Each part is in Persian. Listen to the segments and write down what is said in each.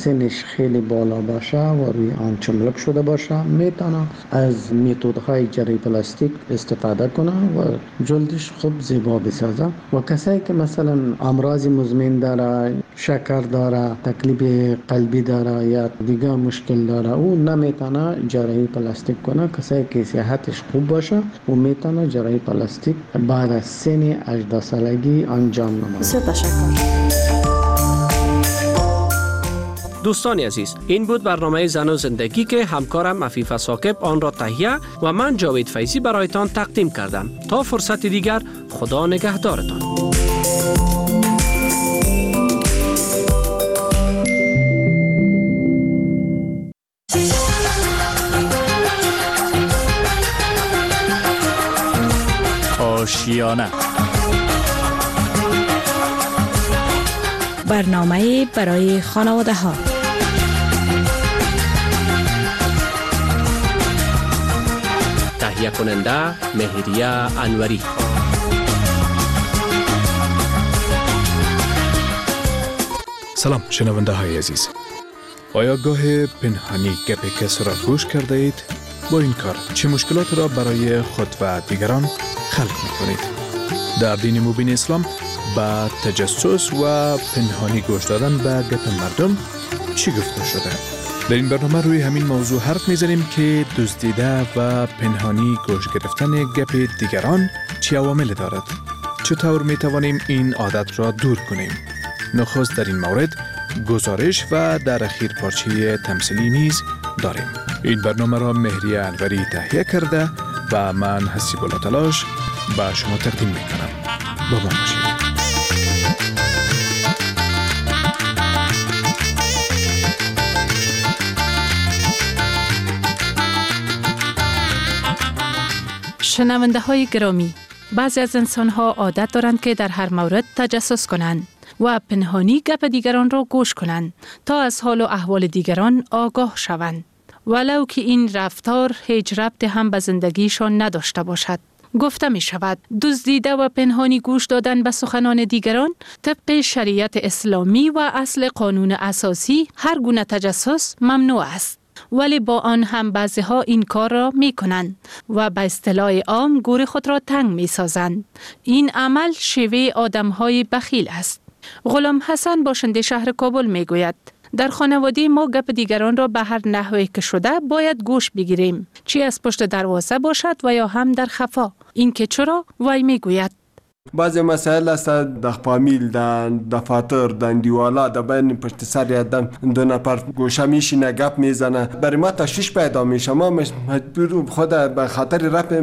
سنش خیلی بالا باشه و روی آن چملک شده باشه میتونه از متدهای جراحی پلاستیک استفاده کنه و جلدش خوب زیبا بسازه. و کسایی که مثلا امراض مزمن داره، شکر داره، تکلیف قلبی داره یا دیگه مشکل داره، او نمیتونه جراحی پلاستیک کنه. کسایی که صحتش خوب باشه و میتونه جراحی پلاستیک بعد از سن 18 سالگی انجام نماید. بسیار تشکر. دوستان عزیز، این بود برنامه زن و زندگی که همکارم عفیفه ثاقب آن را تهیه و من جاوید فیضی برایتان تقدیم کردم. تا فرصت دیگر، خدا نگهدارتان. آشیانه، برنامه برای خانواده ها. تهیه کننده مهریه انوری. سلام شنونده های عزیز. آیا گاه پنهانی گپ کسی را گوش کرده اید؟ با این کار چه مشکلات را برای خود و دیگران خلق می کنید؟ در دین مبین اسلام با تجسس و پنهانی گوش دادن به گپ مردم چی گفته شده؟ در این برنامه روی همین موضوع حرف میزنیم که دزدیده و پنهانی گوش گرفتن گپ دیگران چه عوامل دارد؟ چطور می توانیم این عادت را دور کنیم؟ نخست در این مورد گزارش و در اخیر پارچه تمثیلی نیز داریم. این برنامه را مهریه انوری تهیه کرده و من حسیب الله تلاش به شما تقدیم می کنم. با ما باشید. شنونده های گرامی، بعضی از انسان ها عادت دارند که در هر مورد تجسس کنند و پنهانی گپ دیگران را گوش کنند تا از حال و احوال دیگران آگاه شوند، ولو که این رفتار هیچ ربطی هم به زندگیشان نداشته باشد. گفته می شود دزدیده و پنهانی گوش دادن به سخنان دیگران طبق شریعت اسلامی و اصل قانون اساسی هر گونه تجسس ممنوع است. ولی با آن هم بعضی ها این کار را می کنند و به اصطلاح عام گور خود را تنگ می سازند. این عمل شیوه آدم های بخیل است. غلام حسن باشنده شهر کابل می گوید در خانواده ما گپ دیگران را به هر نحوی که شده باید گوش بگیریم، چی از پشت دروازه باشد و یا هم در خفا. این که چرا؟ وی می گوید بعضی مسائل است در فامیل، در دفاتر، در دیوالا، در بین پشت سر آدم دو نفر گوشه میشینه گپ میزنه، برای ما تشویش پیدا میشه. ما مجبور خود به خاطر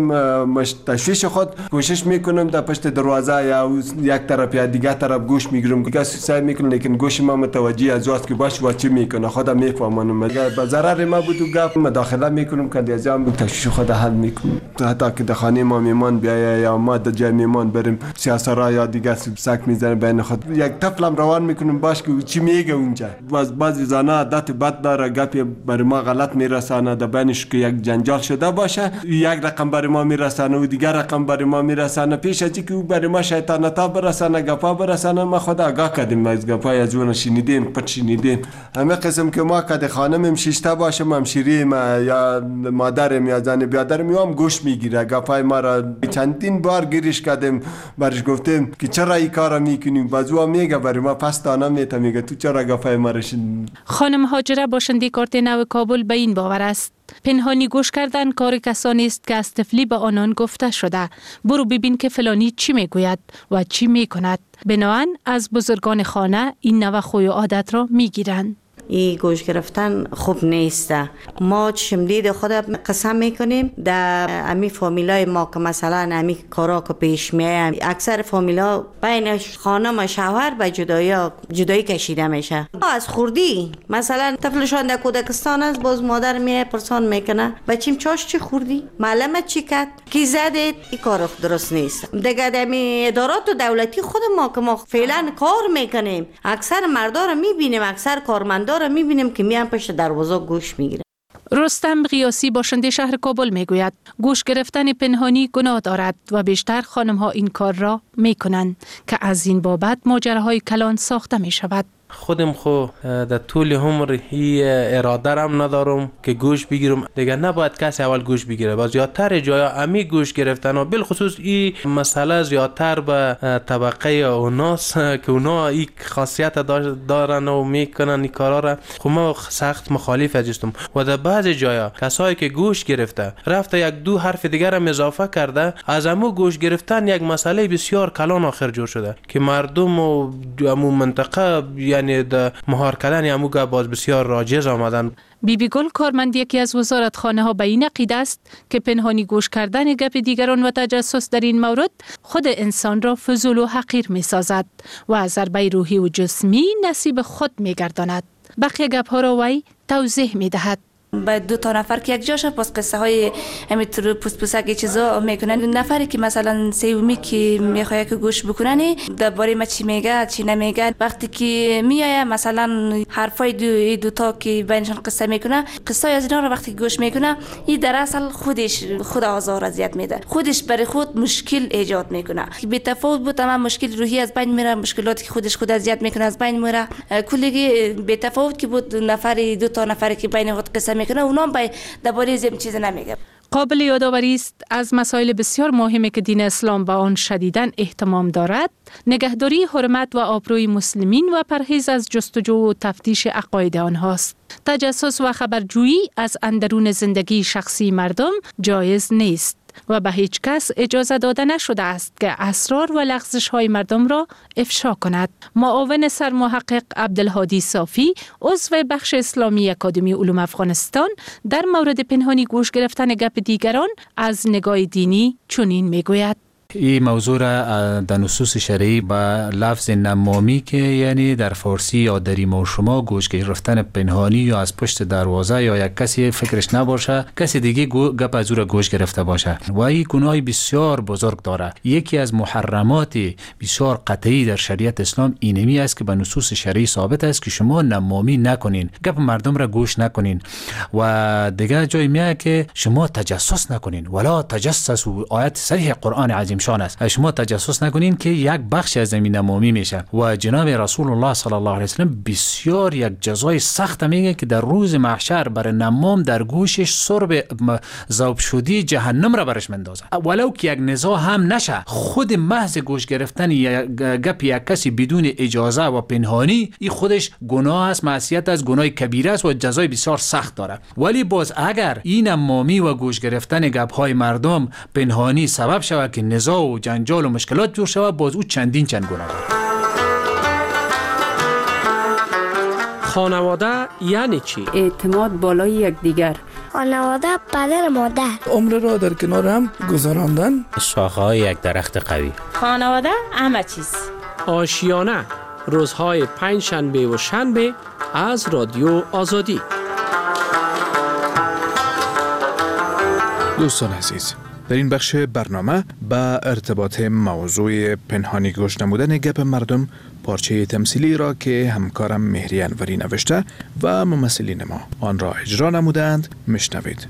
رفع تشویش خود کوشش میکنم در پشت دروازه یا یک طرف یا دیگه طرف گوش میگیرم، دیگه سعی میکنم لیکن گوش ما متوجه از وقت که باش و چی میکنه خودم میفهمم. اگر به ضرر ما بود گپ مداخله میکنم که دیگه تشویش خود حل میکنم. حتی که در خانه ما میمان بیاید یا ما در جای میمان بریم سیاسرا یا دیگه سک میزنه بین خود، یک طفلم روان میکنم باش که چی میگه اونجا. بعضی زنا عادت بد داره، گپی برای ما غلط میرسانه، در بینش که یک جنجال شده باشه یک رقم برای ما میرسانه و دیگر رقم برای ما میرسانه. پیش از اینکه او برای ما شیطانتا برسانه، گپا برسانه، ما خود آگاه کردیم از گپای از اون شنیدیم، پت شنیدیم. همه قسم که ما کد خانمم شیشته باشه، همشیریم یا مادرم یا زن بیادرم میام گوش میگیره، گپای ما را چندین بار گیرش کردیم، برش گفتیم که چرا این کارا میکنیم، بازو میگه برای ما پس دانا میگه تو چرا گپای ما را شنیدی. خانم هاجره باشنده کارت نو کابل به این باور است پنهانی گوش کردن کار کسانی است که از طفلی به آنان گفته شده برو ببین که فلانی چی میگوید و چی میکند. بنابراین از بزرگان خانه این نوع خوی و عادت را میگیرند. این گوش گرفتن خوب نیسته. ما چشمدید خود قسم میکنیم در امی فامیلای ما که مثلا امی کارا که پیش میایم، اکثر فامیلا بین خانم و شوهر به جدایی کشیده میشه. از خوردی مثلا طفلشان در کودکستان است، باز مادر میای پرسان میکنه بچیم چاش چی خوردی، معلمت چی کرد، کی زدید. این کار درست نیست. دیگه امی ادارات دولتی خود ما که ما فعلا کار میکنیم، اکثر مردا رو میبینیم، اکثر کارمندا رو میبینیم که میان پشت دروازه گوش میگیرن. رستم قیاسی باشنده شهر کابل میگوید گوش گرفتن پنهانی گناه دارد و بیشتر خانم ها این کار را میکنند که از این بابت ماجراهای کلان ساخته میشود. خودم خو در طول عمر هی اراده رم ندارم که گوش بگیرم دیگه. نباید کسی اول گوش بگیره. با زیادتر جایا امی گوش گرفتن و بالخصوص این مسئله زیادتر به طبقه اوناس که اونا این خاصیت دارن و میکنن این کارا را. خب ما سخت مخالف هستم و در بعض جایا کسایی که گوش گرفته رفته یک دو حرف دیگر هم اضافه کرده، از امو گوش گرفتن یک مسئله بسیار کلان آخر جور شده که مردم و امو منطقه یعنی در مهار کردن امو باز بسیار راجز آمدن. بیبی گل کارمند یکی از وزارتخانه ها به این عقیده است که پنهانی گوش کردن گپ دیگران و تجسس در این مورد خود انسان را فضول و حقیر می سازد و از ضربه روحی و جسمی نصیب خود می گرداند. بقیه گپ ها را وی توضیح می دهد. باید 2 نفر که یک جاشه پس قصه های همینطور پوسپوسک چیزا میکنن. نفری که مثلا سیومی که میخواد که گوش بکنن درباره ما چی میگه چی نمیگه، وقتی که میایه مثلا حرفای دو تا که بینشون قصه میکنه، قصه از اینا رو وقتی گوش میکنه این در اصل خود آزار اذیت میده، خودش برای خود مشکل ایجاد میکنه. بی تفاوت بود تمام مشکل روحی از بین میره، مشکلاتی که خود اذیت میکنه از بین میره. کلی بی تفاوت که بود نفری 2 نفری که بین خود قصه میکنه اونا به درباره زم چیز نمیگه. قابل یادآوری است از مسائل بسیار مهمی که دین اسلام به آن شدیداً اهتمام دارد، نگهداری حرمت و آبروی مسلمین و پرهیز از جستجو و تفتیش عقاید آنهاست. تجسس و خبرجویی از اندرون زندگی شخصی مردم جایز نیست و به هیچ کس اجازه داده نشده است که اسرار و لغزش های مردم را افشا کند. معاون سرمحقق عبدالهادی صافی عضو بخش اسلامی اکادمی علوم افغانستان در مورد پنهانی گوش گرفتن گپ دیگران از نگاه دینی چنین میگوید: این موضوع را در نصوص شرعی با لفظ نمامی که یعنی در فارسی یا در ما و شما گوش گرفتن پنهانی یا از پشت دروازه یا یک کسی فکرش نباشه کسی دیگه گپ از او را گوش گرفته باشه و این گناه بسیار بزرگ داره. یکی از محرمات بسیار قطعی در شریعت اسلام اینمی است که به نصوص شرعی ثابت است که شما نمامی نکنین، گپ مردم را گوش نکنین و دیگه جای میاد که شما تجسس نکنین. ولا تجسسوا، آیت صریح قرآن عظیم شان است، شما تجسس نکنین که یک بخش از زمین نمامی میشه. و جناب رسول الله صلی الله علیه و سلم بسیار یک جزای سخت میگه که در روز محشر بر نمام در گوشش سرب ذوب شدی جهنم را برش مندازه، ولو که یک نزاع هم نشه. خود محض گوش گرفتن گپ یک کسی بدون اجازه و پنهانی این خودش گناه است، معصیت است، گناه کبیره است و جزای بسیار سخت داره. ولی باز اگر این نمامی و گوش گرفتن گپ های مردم پنهانی سبب شود که نزاع و جنجال و مشکلات جور شود، باز او چند گناه داره. خانواده یعنی چی؟ اعتماد بالای یکدیگر. خانواده پدر مادر. عمر را در کنار هم گذراندن. شاخه‌های یک درخت قوی. خانواده همه چیز. آشیانه روزهای 5 شنبه و شنبه از رادیو آزادی. دوستان عزیز، در این بخش برنامه به ارتباط موضوع پنهانی گوش نمودن گپ مردم پارچه تمثیلی را که همکارم مهری انوری نوشته و ممثلین ما آن را اجرا نمودند میشنوید.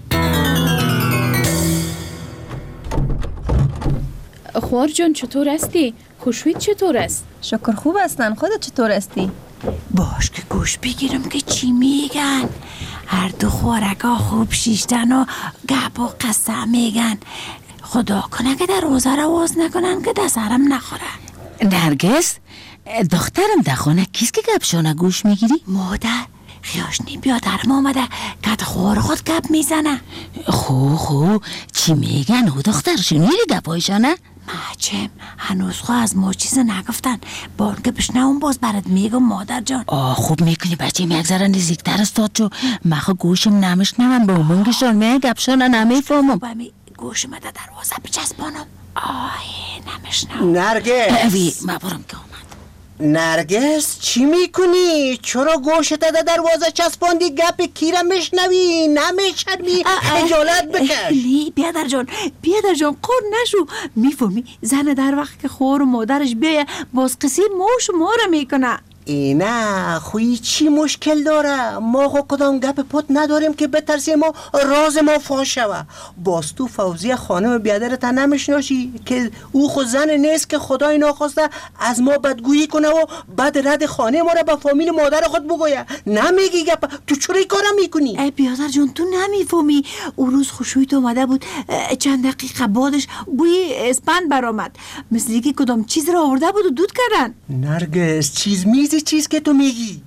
خوار جان چطور هستی؟ خوشوید چطور است؟ شکر خوب هستن. خودت چطور هستی؟ باش که گوش بگیرم که چی میگن. هر دو خوارکا خوب شیشتن و گپ و قصه میگن. خدا کنه که در روزه رو واز نکنن که دسترم نخوره. نرگس دخترم در خانه کیست که گپشانه گوش میگیری؟ مادر خیاشنی بیادرم آمده که خوار خود گپ میزنه. خو چی میگن او دختر؟ شنیدی گپایشانه؟ مچم هنوز خو از ما چیز نگفتن. بان که بشنوم باز برات میگم مادر جان. خوب میکنی بچه یک ذره نزدیکتر استاد جو. مخو گوشم نمیشنوم به اونگشان میگه گپشانه نمیفهمم. گوشم در دروازه بچسبانم. نمیشنوم. نرگس ما برم که اومد. نرگس چی میکنی؟ چرا گوشت در دروازه چسباندی؟ گپ کیره میشنوی؟ نمیشنوی؟ خجالت بکش. لی بیادر جان قور نشو. میفهمی زن در وقت که خور و مادرش بیه باز قصی موش ما رو میکنه. نه خوی چی مشکل داره؟ ما خو کدام گپ پت نداریم که بترسیم ما راز ما فاش شوه. باز تو فوزیه خانم بیادرت نمیشناشی که او خود زن نیست که خدای ناخواسته از ما بدگویی کنه و بعد رد خانه ما را به فامیل مادر خود بگویه. نمیگی گپ؟ تو چرا این کارا میکنی؟ ای بیادر جان تو نمیفهمی. اون روز خوشویت اومده بود، چند دقیقه بعدش بوی اسپند برآمد، مثل که کدام چیز را آورده بود و دود کردن. نرگس چیز میزی چیز که تو میگی؟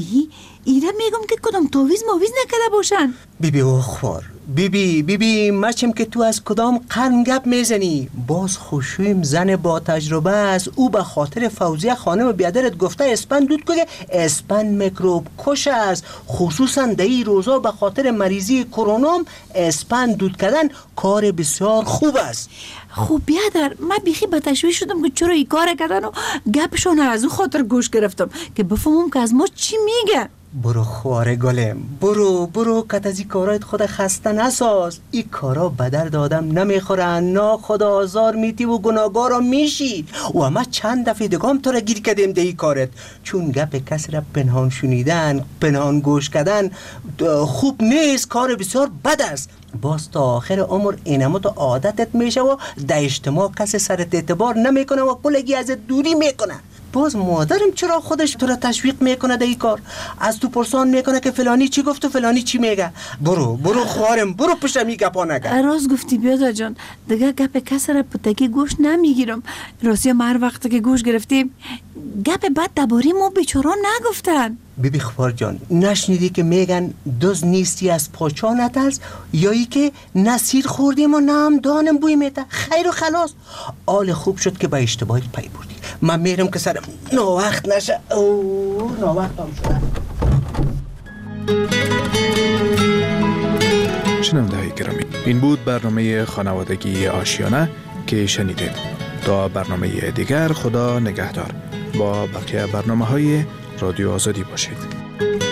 ایره میگم که کدام توویز مویز نکرده باشن. بیبی اخوار بیبی مچم که تو از کدام قرن گپ میزنی؟ باز خوشویم زن با تجربه است. او به خاطر فوزیه خانم بیادرت گفته اسپند دود که اسپند میکروب کش است، خصوصا در این روزا به خاطر مریضی کرونا اسپند دود کردن کار بسیار خوب است. خب بیادر من بیخی به تشویش شدم که چرا این کار کردن و گپشون از اون خاطر گوش گرفتم که بفهمم که از ما چی میگه. برو خواره گلم، برو کت از این کارایت خود خسته نساز. این کارا به درد آدم نمیخورن، نا خدا آزار میتی و گناهگارا میشی. و ما چند دفعه دگام تو را گیر کردیم ده ای کارت، چون گپ کسی را پنهان شنیدن، پنهان گوش کردن خوب نیست، کار بسیار بد است. باز تا آخر عمر اینمو تو عادتت میشه و در اجتماع کسی سرت اعتبار نمیکنه و کلگی ازت دوری میکنه. باز مادرم چرا خودش تو را تشویق میکنه در این کار؟ از تو پرسان میکنه که فلانی چی گفت و فلانی چی میگه. برو خوارم، برو پشتم این گپا نگه. راست گفتی بیادر جان، دیگه گپ کسی را پتکی گوش نمیگیرم. راستی ما هر وقت که گوش گرفتیم گپ بد درباره ما بیچارا نگفتن. بیبی خوار جان، نشنیدی که میگن دوز نیستی از پاچا نترس، یا ای که نسیر خوردیم و نام دانم بوی میته؟ خیر و خلاص. آل خوب شد که به اشتباهی پی بردی. من میرم که سرم ناوقت نشه. ناوقت هم شده. شنونده‌های گرامی، این بود برنامه خانوادگی آشیانه که شنیدید. تا برنامه دیگر خدا نگهدار. با بقیه برنامه‌های رادیو آزادی باشید.